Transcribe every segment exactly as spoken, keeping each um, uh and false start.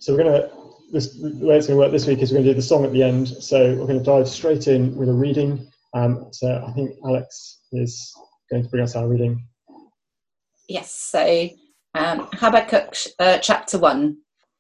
So we're going to, this, the way it's going to work this week is we're going to do the song at the end. So we're going to dive straight in with a reading. Um, so I think Alex is going to bring us our reading. Yes, so um, Habakkuk uh, chapter one.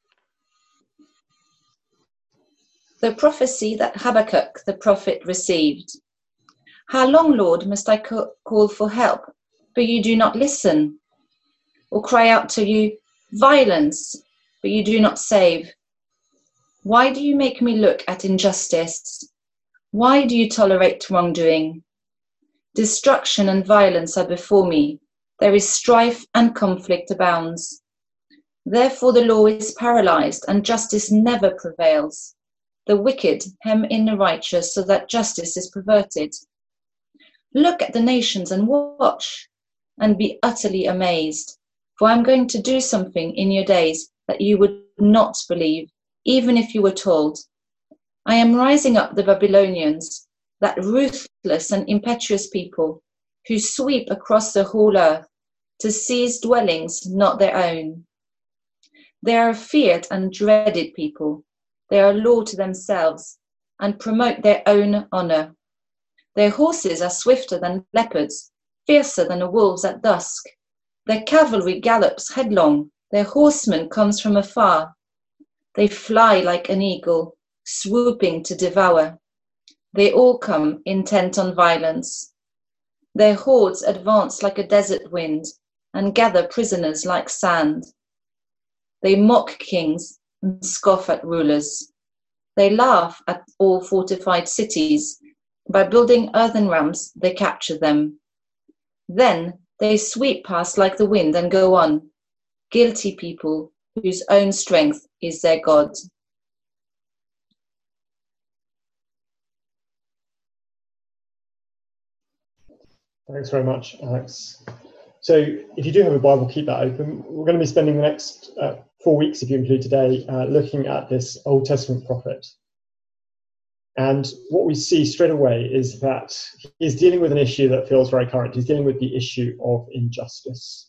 The prophecy that Habakkuk the prophet received. How long, Lord, must I call for help, but you do not listen? Or cry out to you, violence, but you do not save? Why do you make me look at injustice? Why do you tolerate wrongdoing? Destruction and violence are before me. There is strife and conflict abounds. Therefore the law is paralyzed and justice never prevails. The wicked hem in the righteous so that justice is perverted. Look at the nations and watch and be utterly amazed. For I am going to do something in your days that you would not believe, even if you were told. I am rising up the Babylonians, that ruthless and impetuous people who sweep across the whole earth to seize dwellings not their own. They are a feared and dreaded people. They are a law to themselves and promote their own honor. Their horses are swifter than leopards, fiercer than the wolves at dusk. Their cavalry gallops headlong. Their horseman comes from afar. They fly like an eagle, swooping to devour. They all come intent on violence. Their hordes advance like a desert wind and gather prisoners like sand. They mock kings and scoff at rulers. They laugh at all fortified cities. By building earthen rams, they capture them. Then they sweep past like the wind and go on, guilty people whose own strength is their God. Thanks very much, Alex. So if you do have a Bible, keep that open. We're going to be spending the next uh, four weeks, if you include today, uh, looking at this Old Testament prophet. And what we see straight away is that he's dealing with an issue that feels very current. He's dealing with the issue of injustice.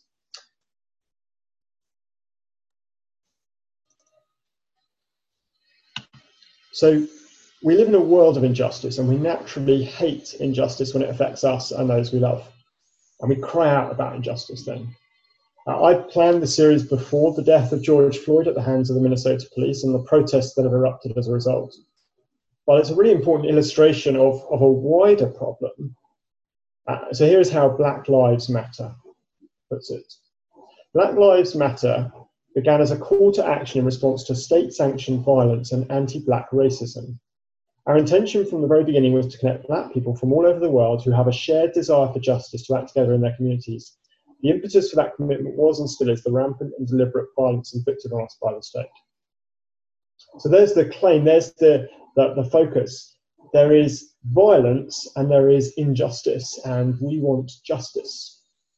So we live in a world of injustice, and we naturally hate injustice when it affects us and those we love. And we cry out about injustice then. Uh, I planned the series before the death of George Floyd at the hands of the Minnesota police and the protests that have erupted as a result. But it's a really important illustration of, of a wider problem. Uh, so here is how Black Lives Matter puts it. Black Lives Matter began as a call to action in response to state-sanctioned violence and anti-black racism. Our intention from the very beginning was to connect black people from all over the world who have a shared desire for justice to act together in their communities. The impetus for that commitment was and still is the rampant and deliberate violence inflicted on us by the state. So there's the claim, there's the, the, the focus. There is violence and there is injustice, and we want justice.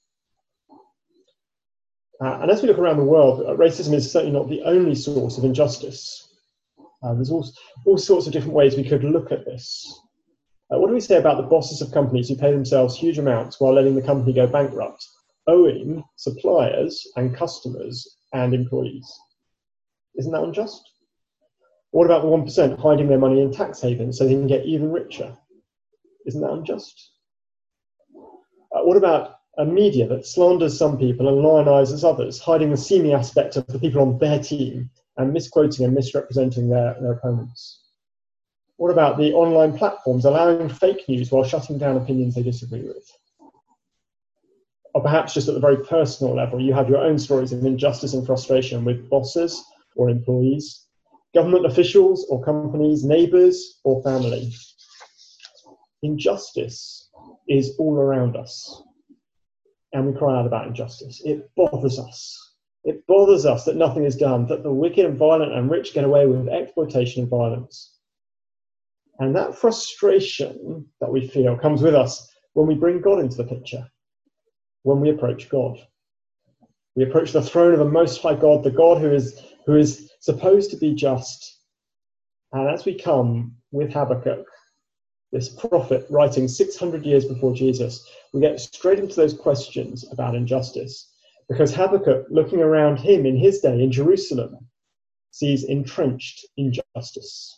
Uh, and as we look around the world, uh, racism is certainly not the only source of injustice. Uh, there's all, all sorts of different ways we could look at this. Uh, what do we say about the bosses of companies who pay themselves huge amounts while letting the company go bankrupt, owing suppliers and customers and employees? Isn't that unjust? What about the one percent hiding their money in tax havens so they can get even richer? Isn't that unjust? Uh, what about a media that slanders some people and lionizes others, hiding the seamy aspect of the people on their team and misquoting and misrepresenting their, their opponents? What about the online platforms allowing fake news while shutting down opinions they disagree with? Or perhaps just at the very personal level, you have your own stories of injustice and frustration with bosses or employees, government officials or companies, neighbours or family. Injustice is all around us, and we cry out about injustice. It bothers us. It bothers us that nothing is done, that the wicked and violent and rich get away with exploitation and violence. And that frustration that we feel comes with us when we bring God into the picture, when we approach God. We approach the throne of the Most High God, the God who is, who is supposed to be just. And as we come with Habakkuk, this prophet writing six hundred years before Jesus, we get straight into those questions about injustice. Because Habakkuk, looking around him in his day in Jerusalem, sees entrenched injustice.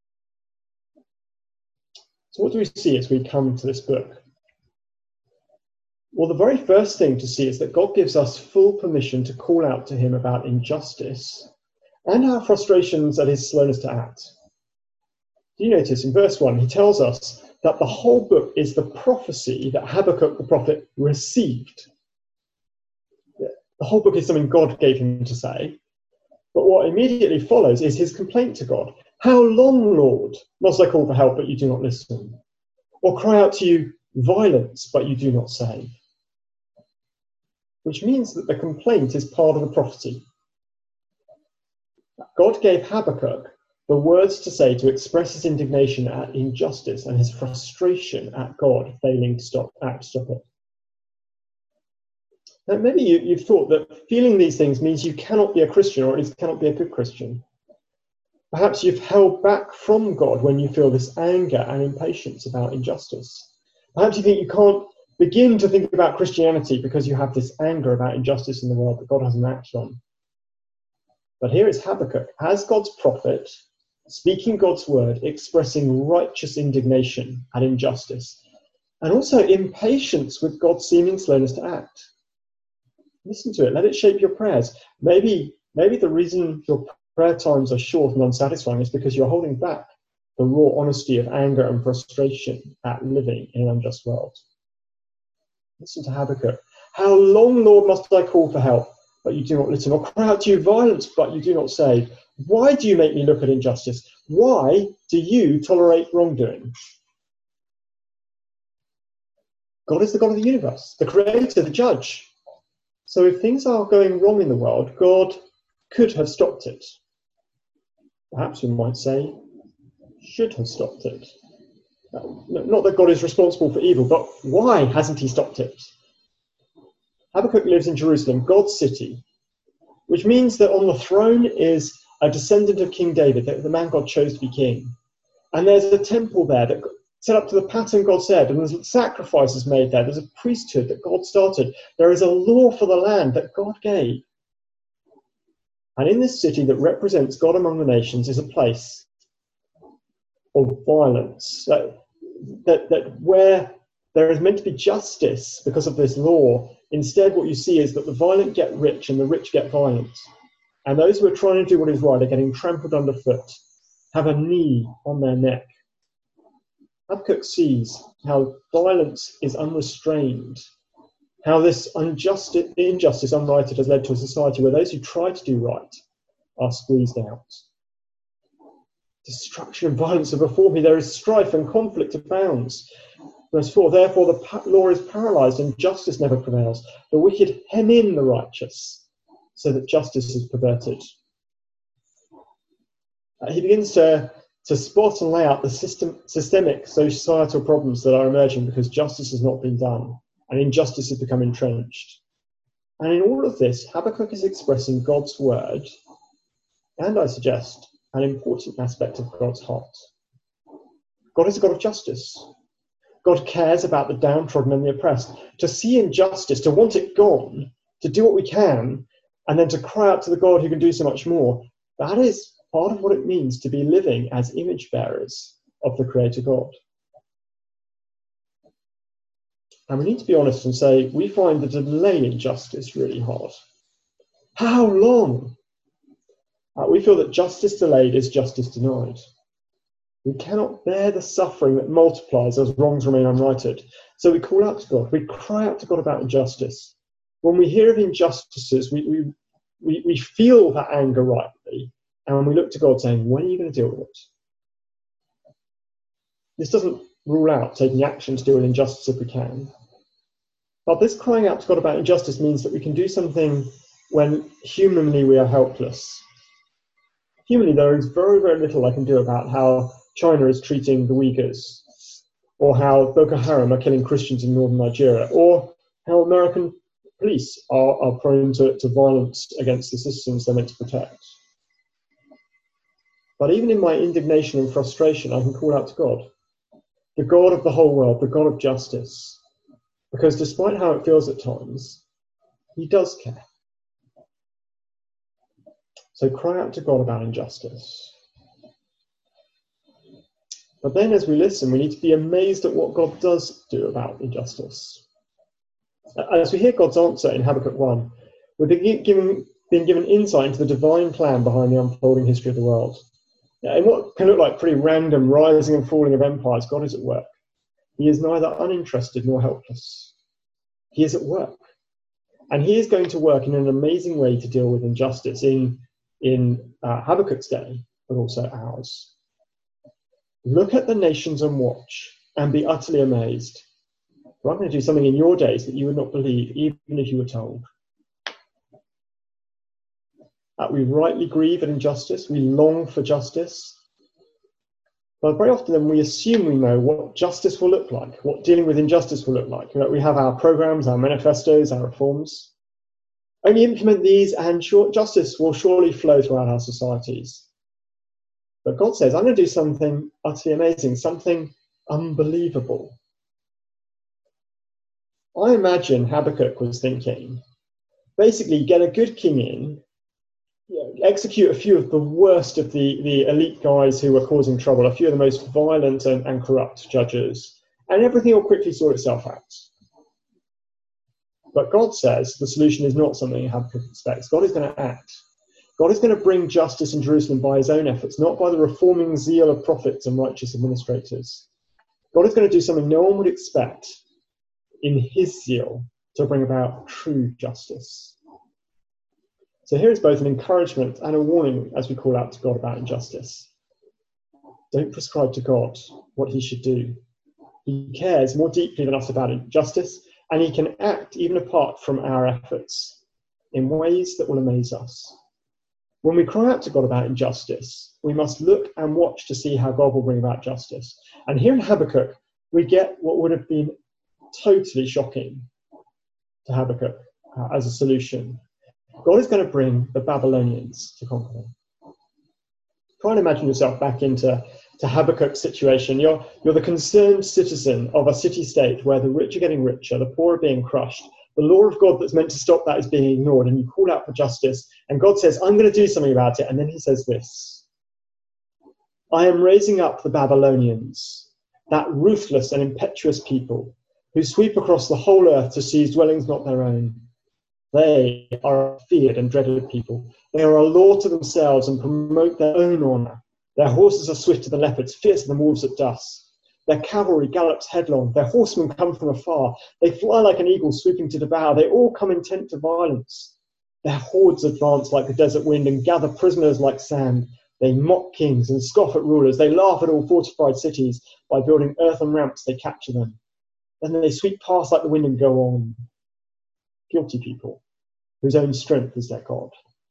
So what do we see as we come to this book? Well, the very first thing to see is that God gives us full permission to call out to him about injustice and our frustrations at his slowness to act. Do you notice in verse one, he tells us that the whole book is the prophecy that Habakkuk the prophet received. The whole book is something God gave him to say, but what immediately follows is his complaint to God. How long, Lord, must I call for help, but you do not listen? Or cry out to you violence, but you do not save? Which means that the complaint is part of the prophecy. God gave Habakkuk the words to say to express his indignation at injustice and his frustration at God failing to stop, act to stop it. Now, maybe you, you've thought that feeling these things means you cannot be a Christian, or at least cannot be a good Christian. Perhaps you've held back from God when you feel this anger and impatience about injustice. Perhaps you think you can't begin to think about Christianity because you have this anger about injustice in the world that God hasn't acted on. But here is Habakkuk, as God's prophet, speaking God's word, expressing righteous indignation at injustice, and also impatience with God's seeming slowness to act. Listen to it. Let it shape your prayers. Maybe, maybe the reason your prayer times are short and unsatisfying is because you're holding back the raw honesty of anger and frustration at living in an unjust world. Listen to Habakkuk. How long, Lord, must I call for help, but you do not listen? Or cry out to you violence, but you do not save? Why do you make me look at injustice? Why do you tolerate wrongdoing? God is the God of the universe, the creator, the judge. So if things are going wrong in the world, God could have stopped it. Perhaps we might say, should have stopped it. Not that God is responsible for evil, but why hasn't he stopped it? Habakkuk lives in Jerusalem, God's city, which means that on the throne is a descendant of King David, the man God chose to be king. And there's a temple there that set up to the pattern God said, and there's sacrifices made there. There's a priesthood that God started. There is a law for the land that God gave. And in this city that represents God among the nations is a place of violence, that, that, that where there is meant to be justice because of this law, instead what you see is that the violent get rich and the rich get violent. And those who are trying to do what is right are getting trampled underfoot, have a knee on their neck. Habakkuk sees how violence is unrestrained, how this unjust, injustice unrighted has led to a society where those who try to do right are squeezed out. Destruction and violence are before me. There is strife and conflict abounds. Verse four, therefore the law is paralysed and justice never prevails. The wicked hem in the righteous so that justice is perverted. Uh, he begins to to spot and lay out the system, systemic societal problems that are emerging because justice has not been done and injustice has become entrenched. And in all of this, Habakkuk is expressing God's word and, I suggest, an important aspect of God's heart. God is a God of justice. God cares about the downtrodden and the oppressed. To see injustice, to want it gone, to do what we can, and then to cry out to the God who can do so much more, that is part of what it means to be living as image bearers of the Creator God. And we need to be honest and say, we find the delay in justice really hard. How long? Uh, we feel that justice delayed is justice denied. We cannot bear the suffering that multiplies as wrongs remain unrighted. So we call out to God. We cry out to God about injustice. When we hear of injustices, we, we, we, we feel that anger rightly. And when we look to God saying, when are you going to deal with it? This doesn't rule out taking action to deal with injustice if we can. But this crying out to God about injustice means that we can do something when humanly we are helpless. Humanly, there is very, very little I can do about how China is treating the Uyghurs, or how Boko Haram are killing Christians in northern Nigeria, or how American police are, are prone to, to violence against the citizens they're meant to protect. But even in my indignation and frustration, I can call out to God, the God of the whole world, the God of justice, because despite how it feels at times, he does care. So cry out to God about injustice. But then as we listen, we need to be amazed at what God does do about injustice. As we hear God's answer in Habakkuk one, we're being given, being given insight into the divine plan behind the unfolding history of the world. In what can look like pretty random rising and falling of empires, God is at work. He is neither uninterested nor helpless. He is at work. And he is going to work in an amazing way to deal with injustice in, in uh, Habakkuk's day, but also ours. Look at the nations and watch and be utterly amazed. For I'm going to do something in your days that you would not believe, even if you were told. Uh, we rightly grieve at injustice. We long for justice. But very often then we assume we know what justice will look like, what dealing with injustice will look like. You know, we have our programs, our manifestos, our reforms. Only implement these and sure, justice will surely flow throughout our societies. But God says, I'm going to do something utterly amazing, something unbelievable. I imagine Habakkuk was thinking, basically get a good king in, you know, execute a few of the worst of the, the elite guys who were causing trouble, a few of the most violent and, and corrupt judges, and everything will quickly sort itself out. But God says the solution is not something Habakkuk expects. God is going to act. God is going to bring justice in Jerusalem by his own efforts, not by the reforming zeal of prophets and righteous administrators. God is going to do something no one would expect in his zeal to bring about true justice. So here is both an encouragement and a warning as we call out to God about injustice. Don't prescribe to God what he should do. He cares more deeply than us about injustice, and he can act even apart from our efforts in ways that will amaze us. When we cry out to God about injustice, we must look and watch to see how God will bring about justice. And here in Habakkuk, we get what would have been totally shocking to Habakkuk uh, as a solution. God is going to bring the Babylonians to conquer them. Try and imagine yourself back into to Habakkuk's situation. You're, you're the concerned citizen of a city-state where the rich are getting richer, the poor are being crushed. The law of God that's meant to stop that is being ignored, and you call out for justice, and God says, I'm going to do something about it. And then he says this, I am raising up the Babylonians, that ruthless and impetuous people who sweep across the whole earth to seize dwellings not their own. They are a feared and dreaded people. They are a law to themselves and promote their own honour. Their horses are swifter than leopards, fiercer than wolves at dusk. Their cavalry gallops headlong. Their horsemen come from afar. They fly like an eagle swooping to devour. They all come intent to violence. Their hordes advance like the desert wind and gather prisoners like sand. They mock kings and scoff at rulers. They laugh at all fortified cities. By building earthen ramps, they capture them. Then they sweep past like the wind and go on. Guilty people, whose own strength is their God.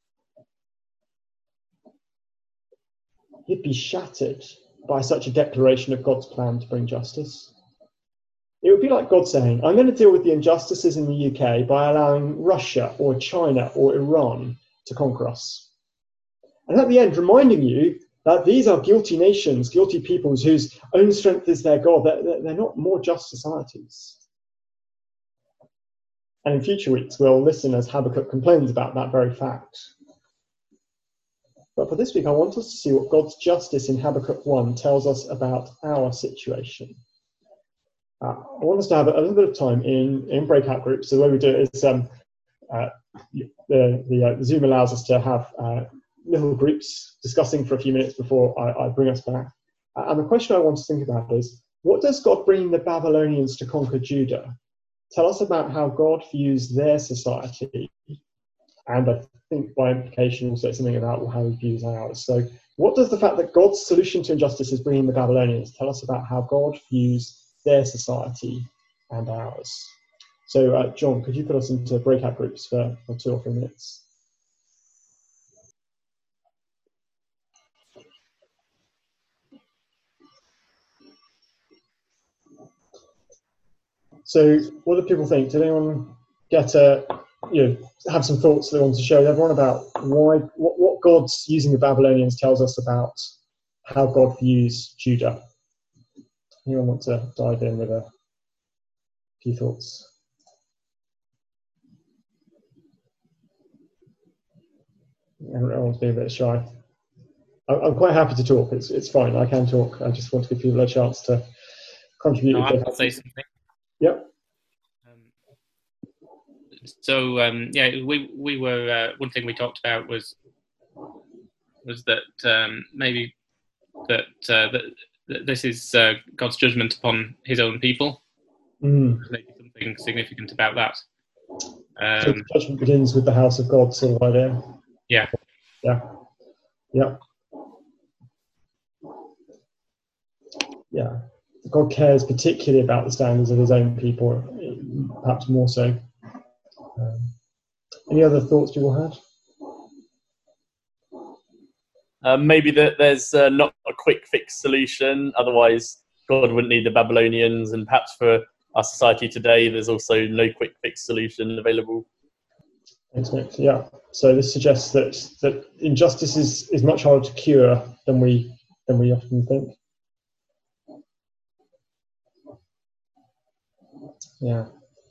He'd be shattered by such a declaration of God's plan to bring justice. It would be like God saying, I'm going to deal with the injustices in the U K by allowing Russia or China or Iran to conquer us. And at the end, reminding you that these are guilty nations, guilty peoples whose own strength is their God. They're, they're not more just societies. And in future weeks, we'll listen as Habakkuk complains about that very fact. But for this week, I want us to see what God's justice in Habakkuk one tells us about our situation. Uh, I want us to have a, a little bit of time in, in breakout groups. So the way we do it is um, uh, the, the, uh, the Zoom allows us to have uh, little groups discussing for a few minutes before I, I bring us back. Uh, and the question I want to think about is, what does God bring the Babylonians to conquer Judah? Tell us about how God views their society, and I think by implication also something about how he views ours. So what does the fact that God's solution to injustice is bringing the Babylonians tell us about how God views their society and ours? So uh, John, could you put us into breakout groups for, for two or three minutes? So what do people think? Did anyone get a, you know, have some thoughts they want to share with everyone about why, what, what God's using the Babylonians tells us about how God views Judah? Anyone want to dive in with a few thoughts? Everyone's being a bit shy. I'm quite happy to talk. It's it's fine. I can talk. I just want to give people a chance to contribute. No, I'll say something. Yep. Um, so um, yeah, we we were uh, one thing we talked about was was that um, maybe that, uh, that that this is uh, God's judgment upon His own people. Mm. There's maybe something significant about that. Um, so judgment begins with the house of God, sort of idea. Yeah. Yeah. Yeah. Yeah. God cares particularly about the standards of His own people, perhaps more so. Um, any other thoughts people had? Uh, maybe that there's uh, not a quick fix solution. Otherwise, God wouldn't need the Babylonians, and perhaps for our society today, there's also no quick fix solution available. Thanks, Nick. Yeah. So this suggests that that injustice is, is much harder to cure than we than we often think. Yeah.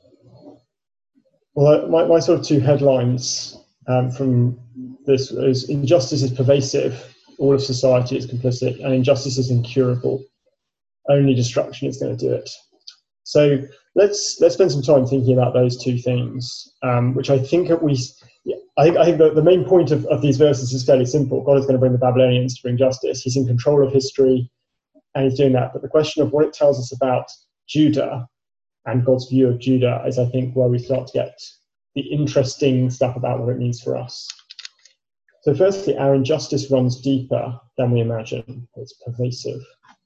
Well, my, my sort of two headlines um, from this is: injustice is pervasive, all of society is complicit, and injustice is incurable. Only destruction is going to do it. So let's let's spend some time thinking about those two things, um, which I think we. Yeah, I think I think the, the main point of, of these verses is fairly simple. God is going to bring the Babylonians to bring justice. He's in control of history, and he's doing that. But the question of what it tells us about Judah and God's view of Judah is, I think, where we start to get the interesting stuff about what it means for us. So firstly, our injustice runs deeper than we imagine. It's pervasive.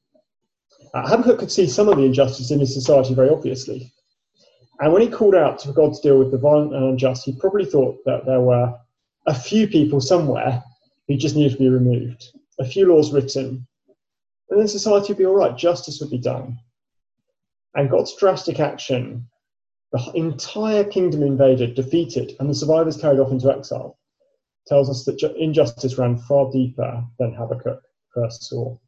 Uh, Habakkuk could see some of the injustice in his society very obviously. And when he called out for God to deal with the violent and unjust, he probably thought that there were a few people somewhere who just needed to be removed, a few laws written, and then society would be all right, justice would be done. And God's drastic action, the entire kingdom invaded, defeated, and the survivors carried off into exile, tells us that injustice ran far deeper than Habakkuk first saw.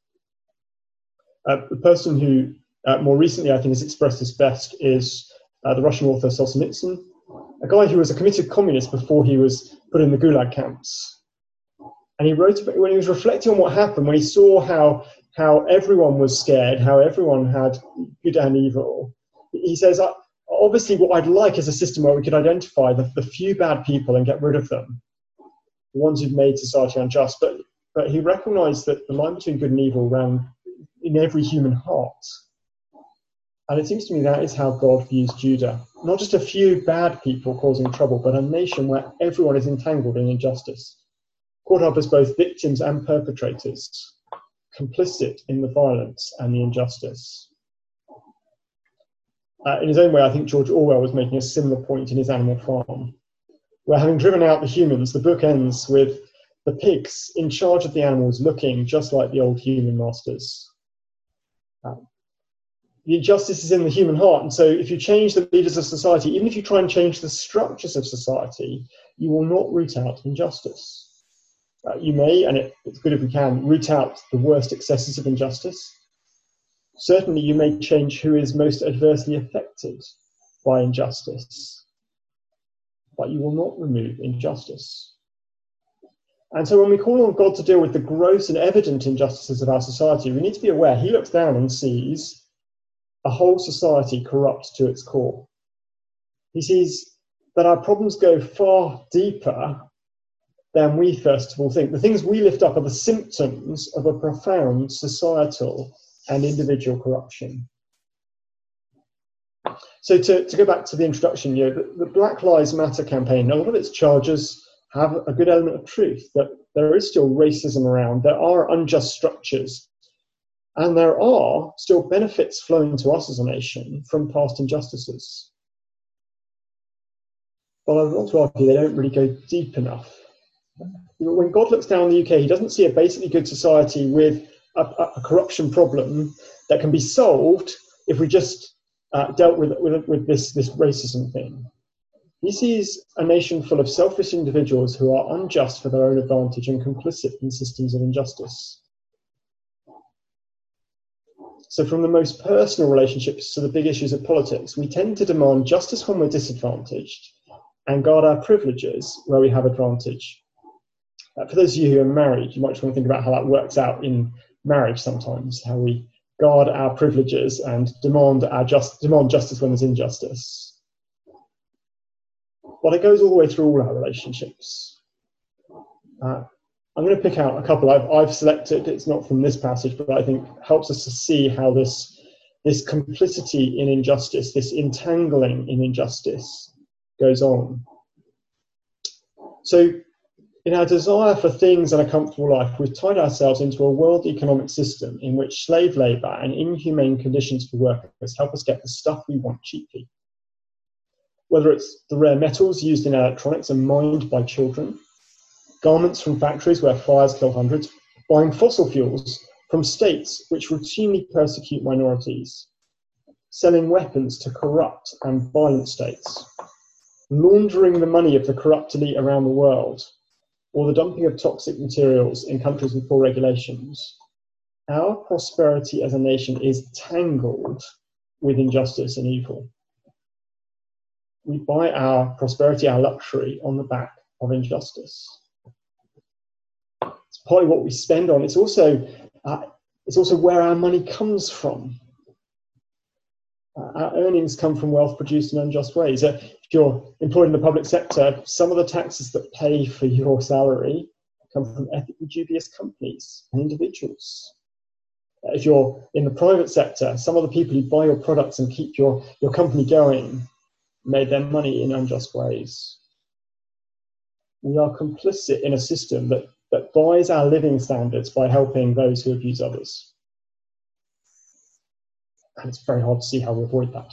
Uh, the person who uh, more recently I think has expressed this best is uh, the Russian author Solzhenitsyn, a guy who was a committed communist before he was put in the Gulag camps. And he wrote about, when he was reflecting on what happened, when he saw how how everyone was scared, how everyone had good and evil, he says, obviously what I'd like is a system where we could identify the, the few bad people and get rid of them, the ones who've made society unjust. But, but he recognized that the line between good and evil ran in every human heart. And it seems to me that is how God views Judah. Not just a few bad people causing trouble, but a nation where everyone is entangled in injustice, caught up as both victims and perpetrators, complicit in the violence and the injustice. Uh, in his own way, I think George Orwell was making a similar point in his Animal Farm, where having driven out the humans, the book ends with the pigs in charge of the animals looking just like the old human masters. Um, the injustice is in the human heart, and so if you change the leaders of society, even if you try and change the structures of society, you will not root out injustice. Uh, you may, and it, it's good if we can, root out the worst excesses of injustice. Certainly you may change who is most adversely affected by injustice, but you will not remove injustice. And so when we call on God to deal with the gross and evident injustices of our society, we need to be aware he looks down and sees a whole society corrupt to its core. He sees that our problems go far deeper than we first of all think. The things we lift up are the symptoms of a profound societal and individual corruption. So to, to go back to the introduction, you know, the, the Black Lives Matter campaign, a lot of its charges have a good element of truth, that there is still racism around, there are unjust structures, and there are still benefits flowing to us as a nation from past injustices. But I want to argue they don't really go deep enough. When God looks down on the U K, he doesn't see a basically good society with a, a corruption problem that can be solved if we just uh, dealt with, with, with this, this racism thing. He sees a nation full of selfish individuals who are unjust for their own advantage and complicit in systems of injustice. So from the most personal relationships to the big issues of politics, we tend to demand justice when we're disadvantaged and guard our privileges where we have advantage. Uh, for those of you who are married, you might just want to think about how that works out in marriage sometimes, how we guard our privileges and demand our just demand justice when there's injustice. But it goes all the way through all our relationships. Uh, I'm going to pick out a couple I've, I've selected. It's not from this passage, but I think helps us to see how this, this complicity in injustice, this entangling in injustice goes on. So in our desire for things and a comfortable life, we've tied ourselves into a world economic system in which slave labour and inhumane conditions for workers help us get the stuff we want cheaply. Whether it's the rare metals used in electronics and mined by children, garments from factories where fires kill hundreds, buying fossil fuels from states which routinely persecute minorities, selling weapons to corrupt and violent states, laundering the money of the corrupt elite around the world, or the dumping of toxic materials in countries with poor regulations, our prosperity as a nation is tangled with injustice and evil. We buy our prosperity, our luxury, on the back of injustice. It's partly what we spend on. It's also, uh, it's also where our money comes from. Uh, our earnings come from wealth produced in unjust ways. Uh, if you're employed in the public sector, some of the taxes that pay for your salary come from ethically dubious companies and individuals. Uh, if you're in the private sector, some of the people who buy your products and keep your, your company going made their money in unjust ways. We are complicit in a system that, that buys our living standards by helping those who abuse others. And it's very hard to see how we avoid that.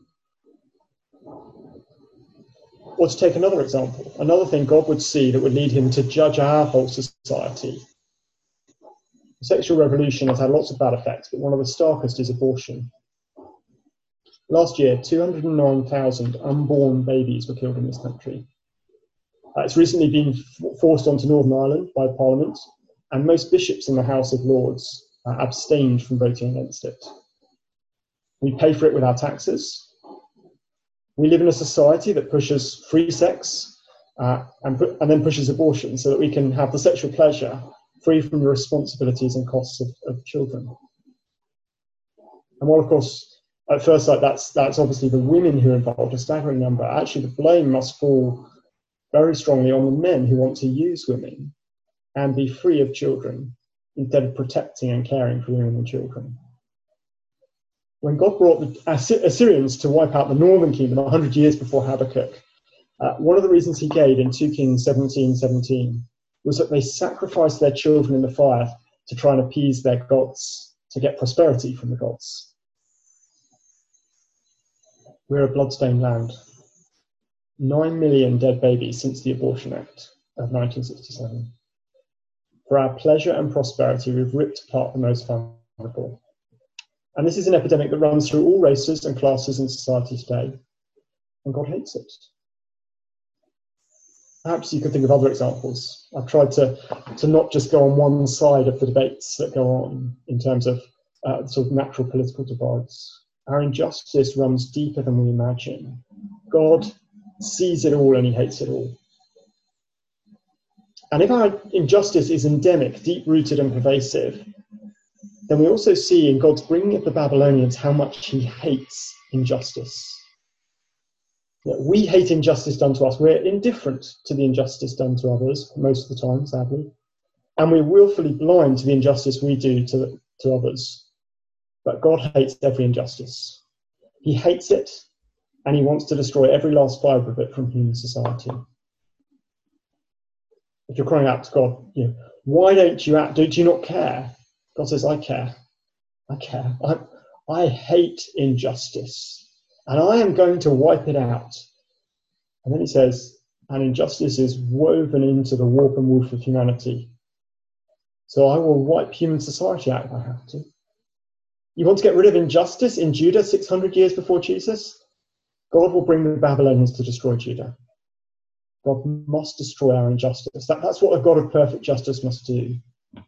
Or to take another example, another thing God would see that would lead him to judge our whole society. The sexual revolution has had lots of bad effects, but one of the starkest is abortion. Last year, two hundred nine thousand unborn babies were killed in this country. Uh, it's recently been f- forced onto Northern Ireland by Parliament, and most bishops in the House of Lords uh, abstained from voting against it. We pay for it with our taxes. We live in a society that pushes free sex uh, and, pu- and then pushes abortion so that we can have the sexual pleasure free from the responsibilities and costs of, of children. And while, of course, at first sight, that's, that's obviously the women who are involved, a staggering number. Actually, the blame must fall very strongly on the men who want to use women and be free of children instead of protecting and caring for women and children. When God brought the Assyrians to wipe out the northern kingdom one hundred years before Habakkuk, uh, one of the reasons he gave in two Kings seventeen seventeen was that they sacrificed their children in the fire to try and appease their gods, to get prosperity from the gods. We're a bloodstained land. Nine million dead babies since the Abortion Act of nineteen sixty-seven. For our pleasure and prosperity, we've ripped apart the most vulnerable. And this is an epidemic that runs through all races and classes in society today. And God hates it. Perhaps you could think of other examples. I've tried to, to not just go on one side of the debates that go on in terms of uh, sort of natural political divides. Our injustice runs deeper than we imagine. God sees it all and he hates it all. And if our injustice is endemic, deep-rooted and pervasive, then we also see in God's bringing of the Babylonians how much he hates injustice. Yeah, we hate injustice done to us. We're indifferent to the injustice done to others most of the time, sadly. And we're willfully blind to the injustice we do to, to others. But God hates every injustice. He hates it, and he wants to destroy every last fibre of it from human society. If you're crying out to God, you know, why don't you act? Do you not care? God says, I care. I care. I, I hate injustice, and I am going to wipe it out. And then he says, and injustice is woven into the warp and woof of humanity. So I will wipe human society out if I have to. You want to get rid of injustice in Judah six hundred years before Jesus? God will bring the Babylonians to destroy Judah. God must destroy our injustice. That, that's what a God of perfect justice must do.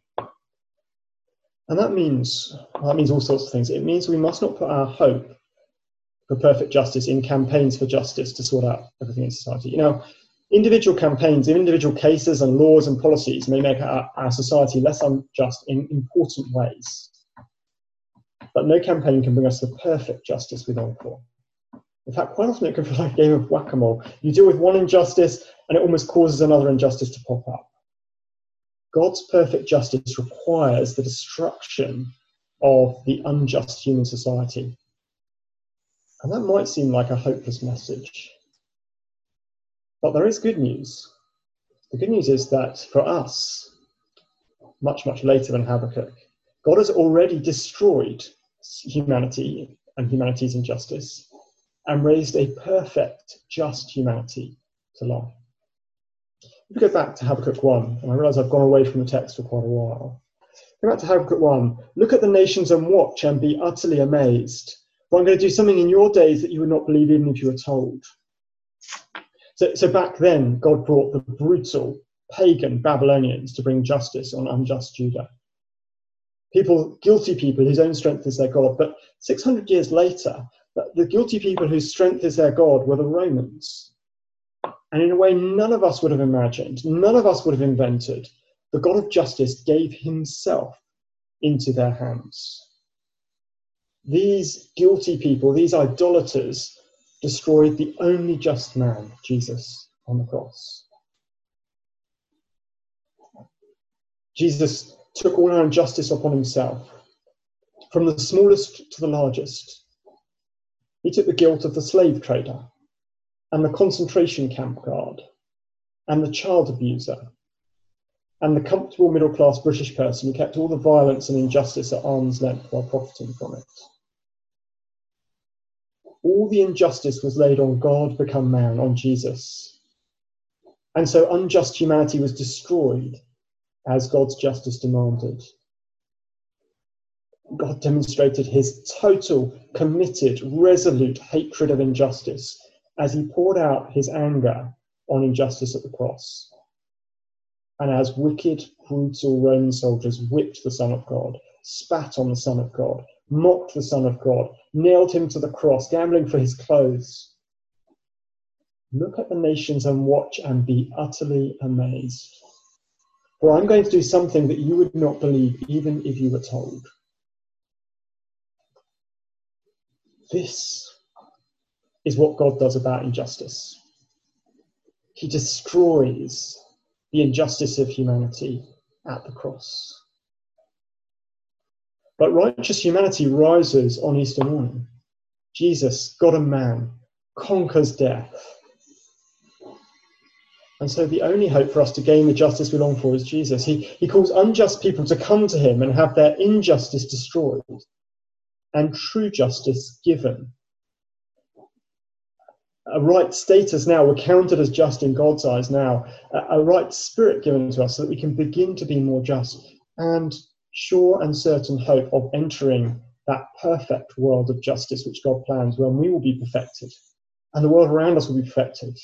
And that means, well, that means all sorts of things. It means we must not put our hope for perfect justice in campaigns for justice to sort out everything in society. You know, Individual campaigns, individual cases and laws and policies may make our, our society less unjust in important ways. But no campaign can bring us the perfect justice we long for. In fact, quite often it can feel like a game of whack-a-mole. You deal with one injustice and it almost causes another injustice to pop up. God's perfect justice requires the destruction of the unjust human society. And that might seem like a hopeless message. But there is good news. The good news is that for us, much, much later than Habakkuk, God has already destroyed humanity and humanity's injustice and raised a perfect, just humanity to life. If we go back to Habakkuk one, and I realise I've gone away from the text for quite a while. Go back to Habakkuk one. Look at the nations and watch and be utterly amazed. For I'm going to do something in your days that you would not believe even if you were told. So, so back then, God brought the brutal, pagan Babylonians to bring justice on unjust Judah. People, guilty people whose own strength is their God. But six hundred years later, the guilty people whose strength is their God were the Romans. And in a way none of us would have imagined, none of us would have invented, the God of justice gave himself into their hands. These guilty people, these idolaters, destroyed the only just man, Jesus, on the cross. Jesus took all our injustice upon himself, from the smallest to the largest. He took the guilt of the slave trader, and the concentration camp guard, and the child abuser, and the comfortable middle-class British person who kept all the violence and injustice at arm's length while profiting from it. All the injustice was laid on God become man, on Jesus. And so unjust humanity was destroyed as God's justice demanded. God demonstrated his total, committed, resolute hatred of injustice as he poured out his anger on injustice at the cross. And as wicked, brutal Roman soldiers whipped the Son of God, spat on the Son of God, mocked the Son of God, nailed him to the cross, gambling for his clothes. Look at the nations and watch and be utterly amazed. For I'm going to do something that you would not believe even if you were told. This is what God does about injustice. He destroys the injustice of humanity at the cross. But righteous humanity rises on Easter morning. Jesus, God and man, conquers death. And so the only hope for us to gain the justice we long for is Jesus. He, he calls unjust people to come to him and have their injustice destroyed and true justice given. A right status now, we're counted as just in God's eyes now, a, a right spirit given to us so that we can begin to be more just, and sure and certain hope of entering that perfect world of justice which God plans, when we will be perfected and the world around us will be perfected.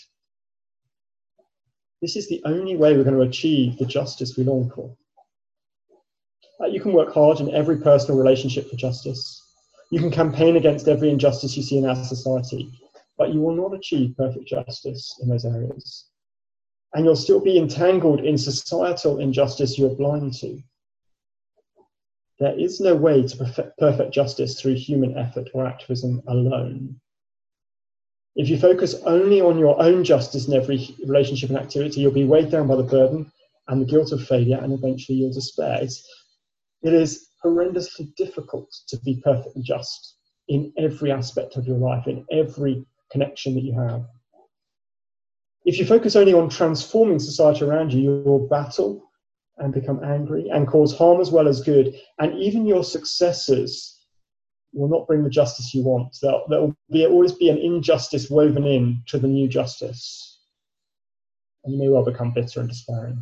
This is the only way we're going to achieve the justice we long for. Uh, you can work hard in every personal relationship for justice. You can campaign against every injustice you see in our society, but you will not achieve perfect justice in those areas. And you'll still be entangled in societal injustice you're blind to. There is no way to perfect, perfect justice through human effort or activism alone. If you focus only on your own justice in every relationship and activity, you'll be weighed down by the burden and the guilt of failure, and eventually you'll despair. It's, it is horrendously difficult to be perfectly just in every aspect of your life, in every connection that you have. If you focus only on transforming society around you, you will battle and become angry and cause harm as well as good, and even your successes will not bring the justice you want. There will be, always be an injustice woven in to the new justice, and you may well become bitter and despairing.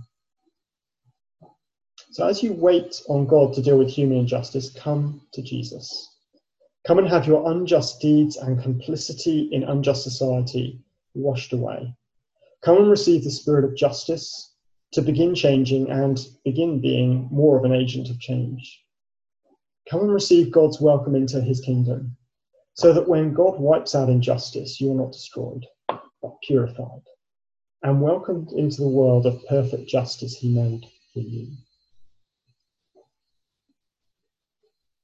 So as you wait on God to deal with human injustice, come to Jesus. Come and have your unjust deeds and complicity in unjust society washed away. Come and receive the spirit of justice to begin changing and begin being more of an agent of change. Come and receive God's welcome into his kingdom, so that when God wipes out injustice, you are not destroyed, but purified. and welcomed into the world of perfect justice he made for you.